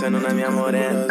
pensando na minha morena.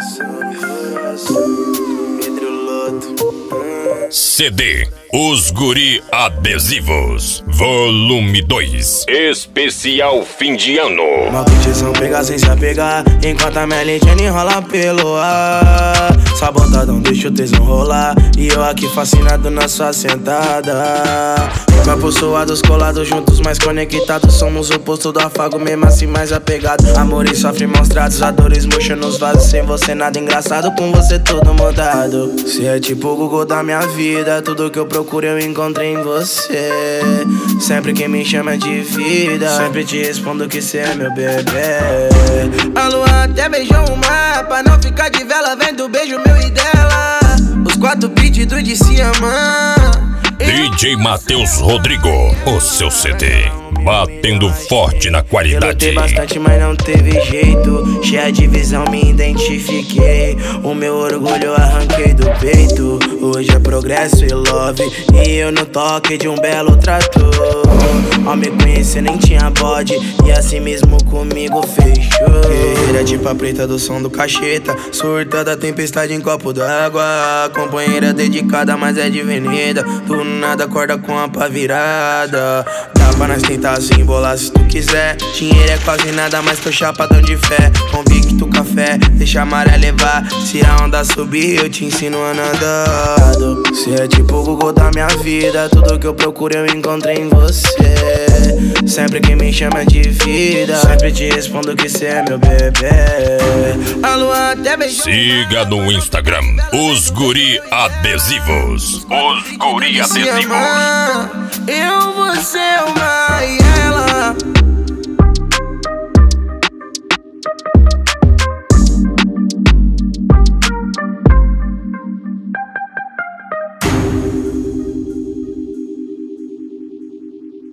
Pedro Loto. CD Os Guri Adesivos, volume 2, especial fim de ano. Maldição pegar sem se apegar, enquanto a minha lentinha enrola pelo ar. Sabotadão deixa o tesão rolar, e eu aqui fascinado na sua sentada. Corpos suados, colados juntos, mais conectados. Somos o oposto do afago, mesmo assim mais apegado. Amor e sofre mostrados, a dores murcha nos vasos. Sem você nada engraçado, com você tudo mudado. Cê é tipo o Google da minha vida, tudo que eu procuro eu encontrei em você. Sempre que me chama de vida, sempre te respondo que cê é meu bebê. A lua até beijou o mar, pra não ficar de vela vendo o beijo meu e dela. Os 4 pedidos de se amar. DJ Matheus Rodrigo, o seu CD, batendo forte na qualidade. Eu lutei bastante, mas não teve jeito. Cheia de visão, me identifiquei. O meu orgulho eu arranquei do peito. Hoje é progresso e love, e eu no toque de um belo trator. Ao me conhecer nem tinha bode, e assim mesmo comigo fechou. Guerreira de pá preta do som do cacheta, surta da tempestade em copo d'água. Companheira dedicada, mas é divinida. Do nada acorda com a pá virada. Dá pra nós tentar se embolar se tu quiser. Dinheiro é quase nada, mas tô chapadão de fé. Convicto café, deixa a maré levar. Se a onda subir, eu te ensino a nadar. Cê é tipo o Google da minha vida, tudo que eu procuro eu encontrei em você. Sempre que me chama de vida, sempre te respondo que cê é meu bebê. A lua até beijou. Siga no Instagram Os Guri Adesivos. Os Guri Adesivos. Eu vou ser uma